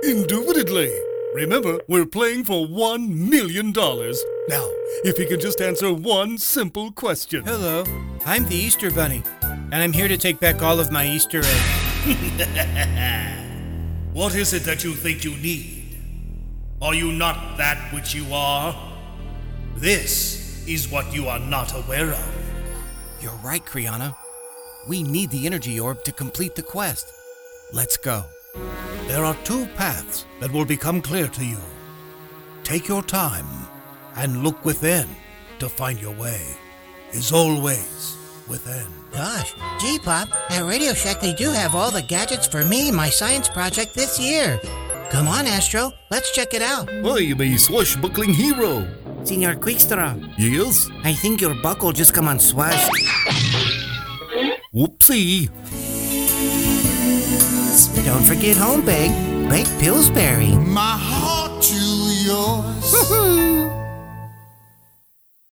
Indubitably. Remember, we're playing for $1 million. Now, if he can just answer one simple question. Hello, I'm the Easter Bunny, and I'm here to take back all of my Easter eggs. What is it that you think you need? Are you not that which you are? This is what you are not aware of. You're right, Kriana. We need the energy orb to complete the quest. Let's go. There are two paths that will become clear to you. Take your time and look within to find your way. Is always within. Gosh, G-Pop, at Radio Shack they do have all the gadgets for me and my science project this year. Come on, Astro, let's check it out. Why, my swashbuckling hero. Senor Quickstraw, Yes? I think your buckle just come unswashed. Whoopsie. Don't forget home, Baked Pillsbury. My heart